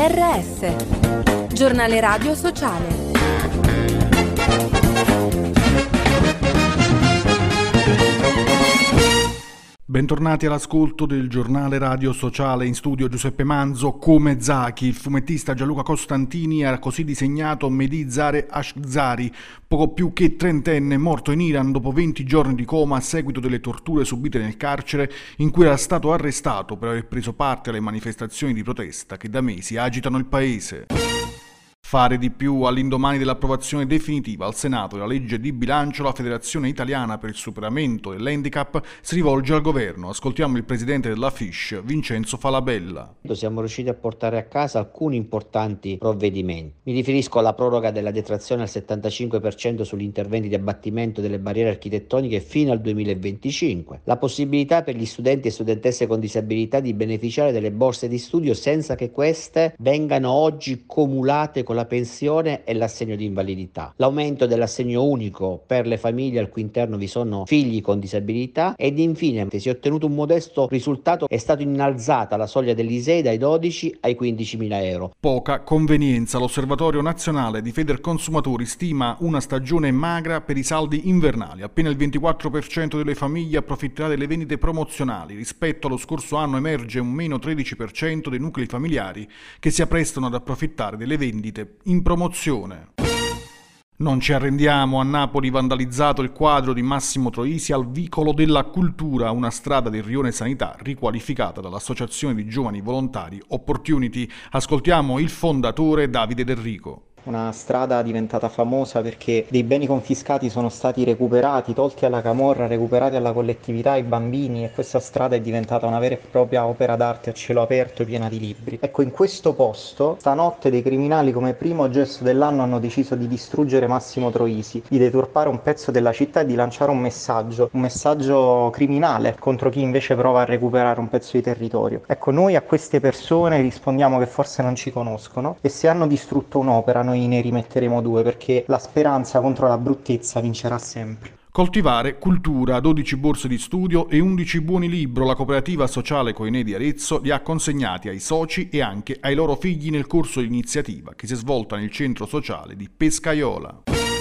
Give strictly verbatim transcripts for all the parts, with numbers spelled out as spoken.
R S, giornale radio sociale. Bentornati all'ascolto del giornale radio sociale. In studio Giuseppe Manzo. Come Zaki, il fumettista Gianluca Costantini ha così disegnato Mehdi Zareh Ashzari, poco più che trentenne, morto in Iran dopo venti giorni di coma a seguito delle torture subite nel carcere in cui era stato arrestato per aver preso parte alle manifestazioni di protesta che da mesi agitano il paese. Fare di più. All'indomani dell'approvazione definitiva al Senato della legge di bilancio, la Federazione Italiana per il Superamento dell'Handicap si rivolge al governo. Ascoltiamo il presidente della F I S C, Vincenzo Falabella. Siamo riusciti a portare a casa alcuni importanti provvedimenti. Mi riferisco alla proroga della detrazione al settantacinque per cento sugli interventi di abbattimento delle barriere architettoniche fino al duemilaventicinque, la possibilità per gli studenti e studentesse con disabilità di beneficiare delle borse di studio senza che queste vengano oggi cumulate con la pensione e l'assegno di invalidità, l'aumento dell'assegno unico per le famiglie al cui interno vi sono figli con disabilità ed infine si è ottenuto un modesto risultato: è stata innalzata la soglia dell'I S E E dai dodici ai quindicimila euro. Poca convenienza. L'Osservatorio Nazionale di Federconsumatori stima una stagione magra per i saldi invernali. Appena il ventiquattro per cento delle famiglie approfitterà delle vendite promozionali. Rispetto allo scorso anno emerge un meno tredici per cento dei nuclei familiari che si apprestano ad approfittare delle vendite in promozione. Non ci arrendiamo. A Napoli vandalizzato il quadro di Massimo Troisi al Vicolo della Cultura, una strada del rione Sanità riqualificata dall'Associazione di Giovani Volontari Opportunity. Ascoltiamo il fondatore Davide Del Rico. Una strada diventata famosa perché dei beni confiscati sono stati recuperati, tolti alla camorra, recuperati alla collettività, ai bambini, e questa strada è diventata una vera e propria opera d'arte a cielo aperto piena di libri. Ecco, in questo posto stanotte dei criminali come primo gesto dell'anno hanno deciso di distruggere Massimo Troisi, di deturpare un pezzo della città e di lanciare un messaggio, un messaggio criminale contro chi invece prova a recuperare un pezzo di territorio. Ecco, noi a queste persone rispondiamo che forse non ci conoscono e se hanno distrutto un'opera noi ne rimetteremo due, perché la speranza contro la bruttezza vincerà sempre. Coltivare cultura, dodici borse di studio e undici buoni libro. La cooperativa sociale Coinè di Arezzo li ha consegnati ai soci e anche ai loro figli nel corso di iniziativa che si è svolta nel centro sociale di Pescaiola.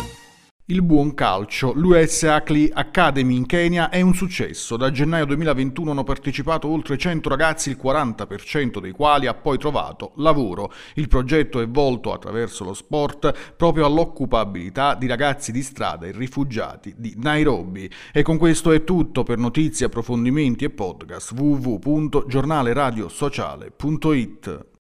Il buon calcio. L'U S Acli Academy in Kenya è un successo. Da gennaio duemilaventuno hanno partecipato oltre cento ragazzi, il quaranta per cento dei quali ha poi trovato lavoro. Il progetto è volto, attraverso lo sport, proprio all'occupabilità di ragazzi di strada e rifugiati di Nairobi. E con questo è tutto. Per notizie, approfondimenti e podcast w w w punto giornale radio sociale punto it.